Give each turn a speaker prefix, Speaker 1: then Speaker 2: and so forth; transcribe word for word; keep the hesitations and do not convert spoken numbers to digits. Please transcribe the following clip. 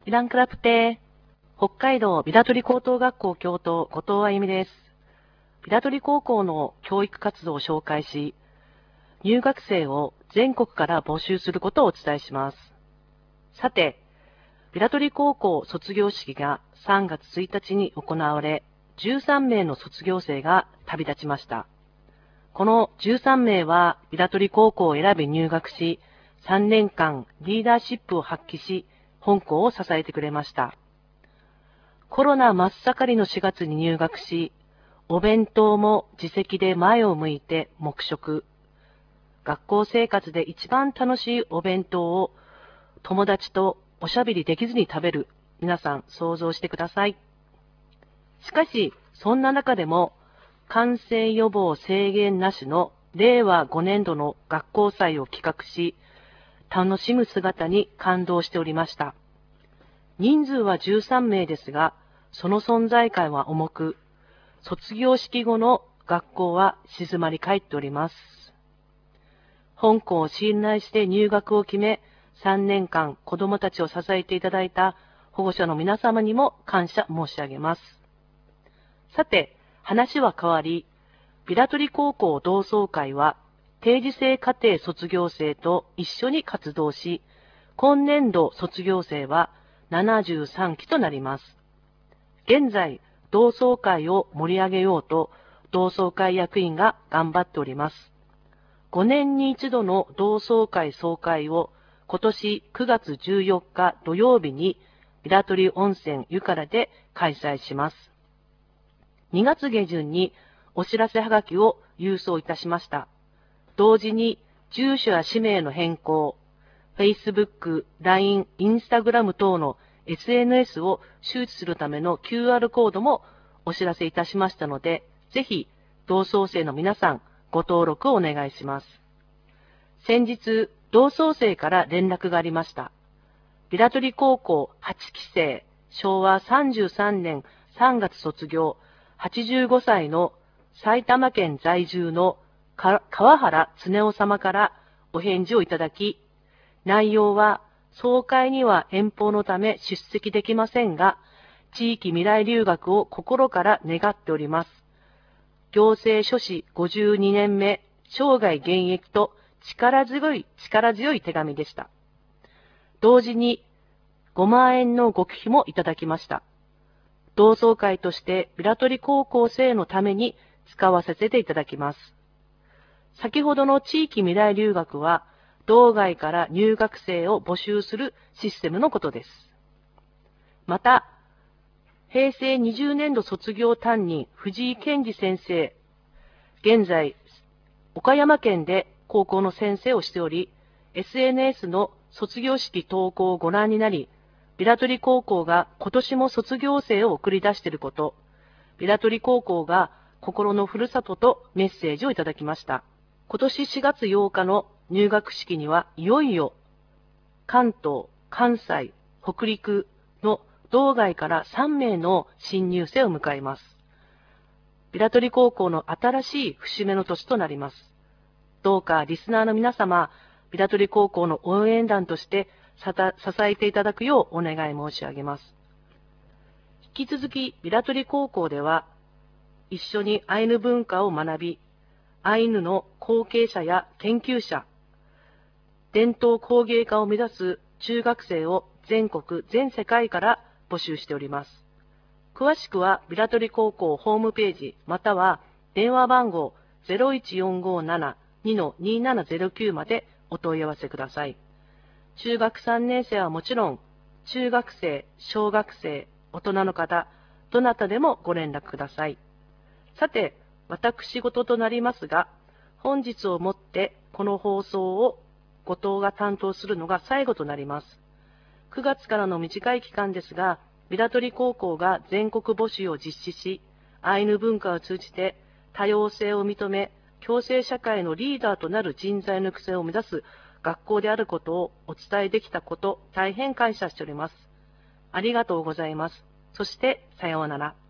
Speaker 1: ビランクラプテ北海道ビラトリ高等学校教頭後藤あゆみです。ビラトリ高校の教育活動を紹介し、入学生を全国から募集することをお伝えします。さて、ビラトリ高校卒業式がさんがつついたちに行われ、じゅうさんめいの卒業生が旅立ちました。このじゅうさんめいはビラトリ高校を選び入学し、さんねんかんリーダーシップを発揮し、本校を支えてくれました。コロナ真っ盛りのしがつに入学し、お弁当も自席で前を向いて黙食。学校生活で一番楽しいお弁当を友達とおしゃべりできずに食べる。皆さん想像してください。しかし、そんな中でも、感染予防制限なしのれいわごねんどの学校祭を企画し、楽しむ姿に感動しておりました。人数はじゅうさんめいですが、その存在感は重く、卒業式後の学校は静まり返っております。本校を信頼して入学を決め、さんねんかん子どもたちを支えていただいた保護者の皆様にも感謝申し上げます。さて、話は変わり、ビラトリ高校同窓会は、定時制課程卒業生と一緒に活動し、今年度卒業生はななじゅうさんきとなります。現在、同窓会を盛り上げようと、同窓会役員が頑張っております。ごねんに一度の同窓会総会を今年くがつじゅうよっか土曜日にビラトリ温泉湯からで開催します。にがつげじゅんにお知らせはがきを郵送いたしました。同時に住所や氏名の変更、Facebook、ライン、Instagram 等の エスエヌエス を周知するための キューアール コードもお知らせいたしましたので、ぜひ同窓生の皆さんご登録をお願いします。先日、同窓生から連絡がありました。ビラトリ高校はちきせい、しょうわさんじゅうさんねんさんがつ卒業、はちじゅうごさいの埼玉県在住の川原恒夫様からお返事をいただき、内容は、総会には遠方のため出席できませんが、地域未来留学を心から願っております。行政書士ごじゅうにねんめ、生涯現役と力強い、力強い手紙でした。同時にごまんえんの極秘もいただきました。同窓会としてビラトリ高校生のために使わせていただきます。先ほどの地域未来留学は、道外から入学生を募集するシステムのことです。また、へいせいにじゅうねんど卒業担任藤井健二先生、現在、岡山県で高校の先生をしており、エスエヌエス の卒業式投稿をご覧になり、ビラトリ高校が今年も卒業生を送り出していること、ビラトリ高校が心のふるさととメッセージをいただきました。今年しがつようかの入学式にはいよいよ関東、関西、北陸の道外からさんめいの新入生を迎えます。ビラトリ高校の新しい節目の年となります。どうかリスナーの皆様、ビラトリ高校の応援団として支えていただくようお願い申し上げます。引き続きビラトリ高校では一緒にアイヌ文化を学び、アイヌの後継者や研究者、伝統工芸家を目指す中学生を全国、全世界から募集しております。詳しくはビラトリ高校ホームページまたは電話番号 ゼロいちよんごななにのにななゼロきゅう までお問い合わせください。中学さんねんせいはもちろん、中学生、小学生、大人の方、どなたでもご連絡ください。さて、私事となりますが、本日をもってこの放送を後藤が担当するのが最後となります。くがつからの短い期間ですが、ビラトリ高校が全国募集を実施し、アイヌ文化を通じて多様性を認め、共生社会のリーダーとなる人材の育成を目指す学校であることをお伝えできたこと、大変感謝しております。ありがとうございます。そして、さようなら。